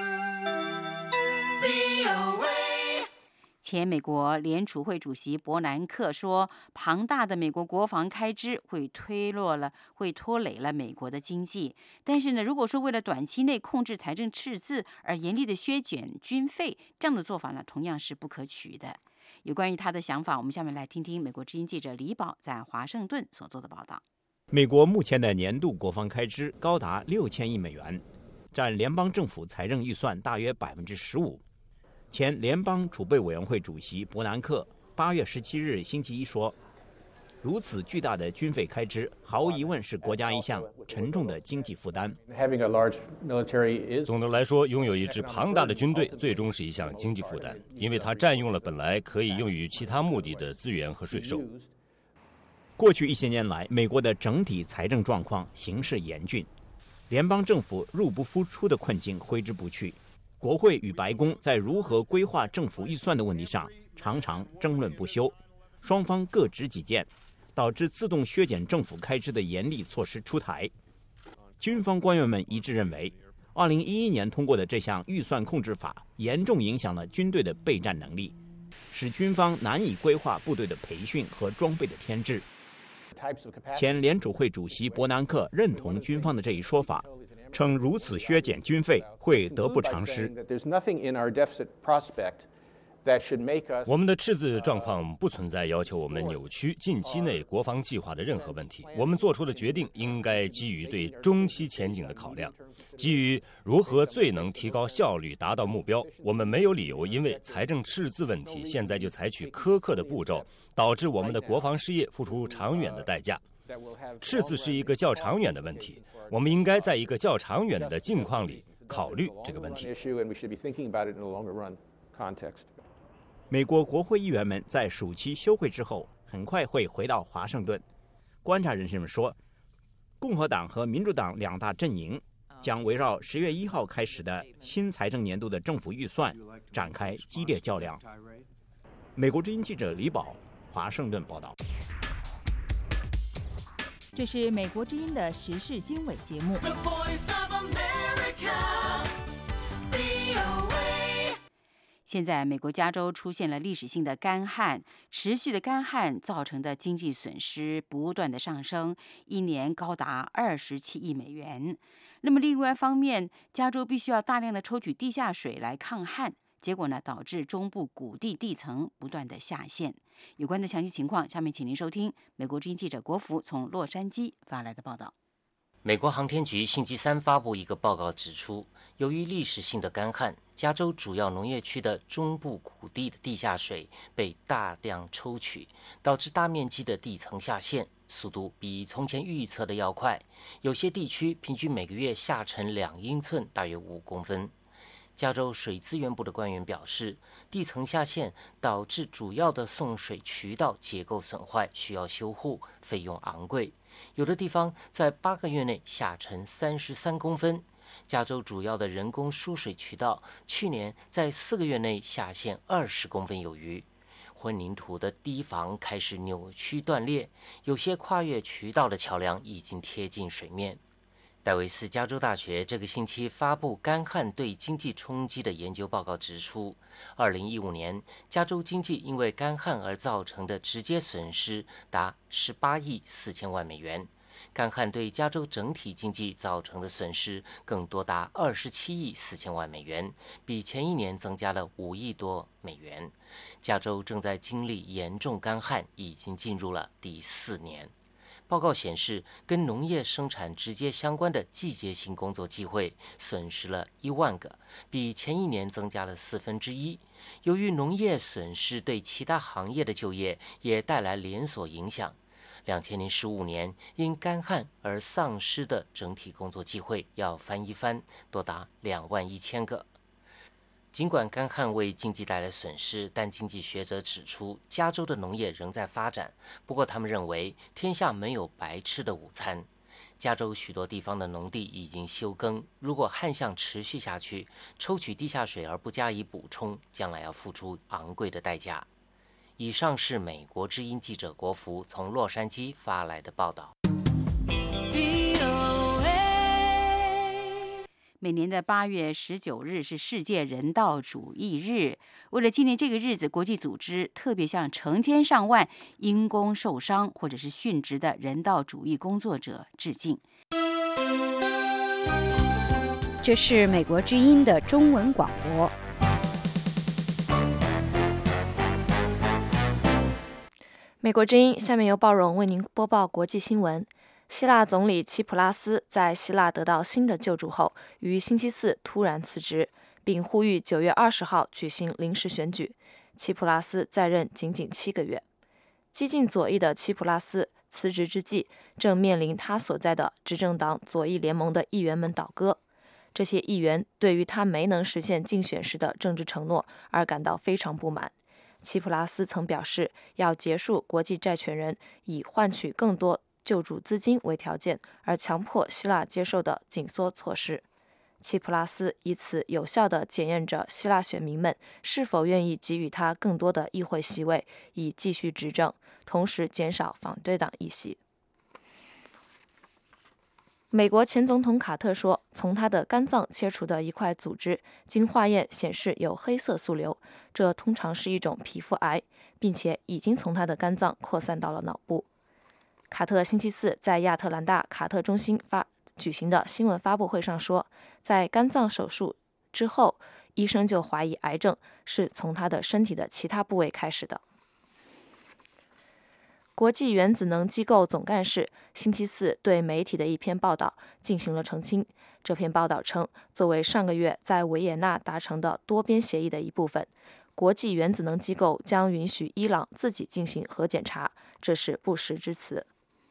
前美国联储会主席伯南克说，庞大的美国国防开支会拖累了美国的经济。但是呢，如果说为了短期内控制财政赤字而严厉的削减军费，这样的做法呢，同样是不可取的。有关于他的想法，我们下面来听听美国之音记者李宝在华盛顿所做的报道。 美国目前的年度国防开支高达6000亿美元，占联邦政府财政预算大约15%。前联邦储备委员会主席伯南克8月17日星期一说，如此巨大的军费开支毫无疑问是国家一项沉重的经济负担。 总的来说，拥有一支庞大的军队最终是一项经济负担，因为它占用了本来可以用于其他目的的资源和税收。 过去一些年来，美国的整体财政状况形势严峻，联邦政府入不敷出的困境挥之不去。国会与白宫在如何规划政府预算的问题上常常争论不休，双方各执己见，导致自动削减政府开支的严厉措施出台。军方官员们一致认为，2011年通过的这项预算控制法严重影响了军队的备战能力，使军方难以规划部队的培训和装备的添置。前联储会主席伯南克认同军方的这一说法，称如此削减军费会得不偿失。 我们的赤字状况不存在要求我们扭曲近期内国防计划的任何问题。我们做出的决定应该基于对中期前景的考量，基于如何最能提高效率达到目标。我们没有理由因为财政赤字问题现在就采取苛刻的步骤，导致我们的国防事业付出长远的代价。赤字是一个较长远的问题，我们应该在一个较长远的境况里考虑这个问题。 美国国会议员们在暑期休会之后很快会回到华盛顿。观察人士们说，共和党和民主党两大阵营将围绕10月1号开始的新财政年度的政府预算展开激烈较量。美国之音记者李宝，华盛顿报道。 这是美国之音的时事经纬节目。 现在美国加州出现了历史性的干旱，持续的干旱造成的经济损失不断的上升，一年高达27亿美元。那么另外一方面，加州必须要大量的抽取地下水来抗旱， 结果呢导致中部谷地地层不断的下陷。有关的详细情况，下面请您收听美国之音记者国福从洛杉矶发来的报道。 美国航天局星期三发布一个报告指出，由于历史性的干旱，加州主要农业区的中部谷地的地下水被大量抽取，导致大面积的地层下陷，速度比从前预测的要快。有些地区平均每个月下沉2英寸，大约5公分。加州水资源部的官员表示，地层下陷导致主要的送水渠道结构损坏，需要修护，费用昂贵。有的地方在8个月内下沉33公分。加州主要的人工输水渠道去年在4个月内下陷20公分有余。混凝土的堤防开始扭曲断裂，有些跨越渠道的桥梁已经贴近水面。戴维斯加州大学这个星期发布干旱对经济冲击的研究报告指出，2015年加州经济因为干旱而造成的直接损失达18亿4千万美元，干旱对加州整体经济造成的损失更多达27亿4千万美元，比前一年增加了5亿多美元。加州正在经历严重干旱，已经进入了第4年。报告显示，跟农业生产直接相关的季节性工作机会损失了1万个，比前一年增加了1/4。由于农业损失对其他行业的就业也带来连锁影响，2015年因干旱而丧失的整体工作机会要翻一番，多达21000个。尽管干旱为经济带来损失，但经济学者指出，加州的农业仍在发展。不过，他们认为天下没有白吃的午餐。加州许多地方的农地已经休耕，如果旱象持续下去，抽取地下水而不加以补充，将来要付出昂贵的代价。以上是美国之音记者国福从洛杉矶发来的报道。 每年的8月19日是世界人道主义日。为了纪念这个日子，国际组织特别向成千上万因公受伤或者是殉职的人道主义工作者致敬。 这是美国之音的中文广播。 美国之音，下面由鲍荣为您播报国际新闻。希腊总理齐普拉斯在希腊得到新的救助后，于星期四突然辞职，并呼吁9月20号举行临时选举。齐普拉斯在任仅仅7个月。激进左翼的齐普拉斯辞职之际，正面临他所在的执政党左翼联盟的议员们倒戈。这些议员对于他没能实现竞选时的政治承诺而感到非常不满。齐普拉斯曾表示要结束国际债权人以换取更多救助资金为条件而强迫希腊接受的紧缩措施。齐普拉斯以此有效地检验着希腊选民们是否愿意给予他更多的议会席位，以继续执政，同时减少反对党议席。美国前总统卡特说，从他的肝脏切除的一块组织经化验显示有黑色素瘤，这通常是一种皮肤癌，并且已经从他的肝脏扩散到了脑部。卡特星期四在亚特兰大卡特中心举行的新闻发布会上说，在肝脏手术之后，医生就怀疑癌症是从他的身体的其他部位开始的。国际原子能机构总干事星期四对媒体的一篇报道进行了澄清。这篇报道称，作为上个月在维也纳达成的多边协议的一部分，国际原子能机构将允许伊朗自己进行核检查，这是不实之词。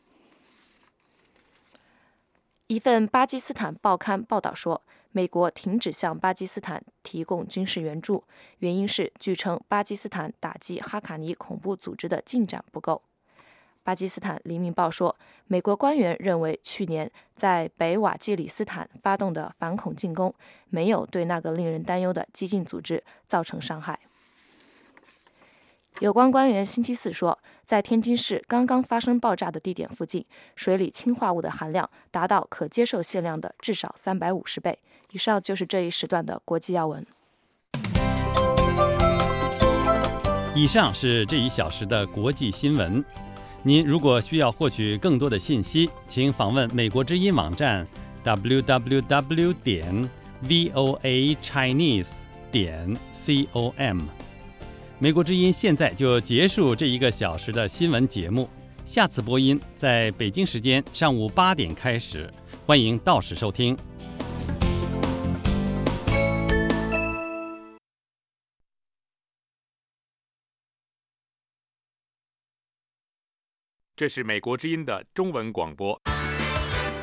一份巴基斯坦报刊报道说，美国停止向巴基斯坦提供军事援助，原因是据称巴基斯坦打击哈卡尼恐怖组织的进展不够。巴基斯坦黎明报说，美国官员认为去年在北瓦基里斯坦发动的反恐进攻没有对那个令人担忧的激进组织造成伤害。有关官员星期四说，在天津市刚刚发生爆炸的地点附近，水里氰化物的含量达到可接受限量的至少350倍。以上就是这一时段的国际要闻。 以上是这一小时的国际新闻。您如果需要获取更多的信息，请访问美国之音网站 www.voachinese.com。 ，voa.com。美国之音现在就结束这1个小时的新闻节目，下次播音在北京时间上午8点开始，欢迎到时收听。 这是美国之音的中文广播。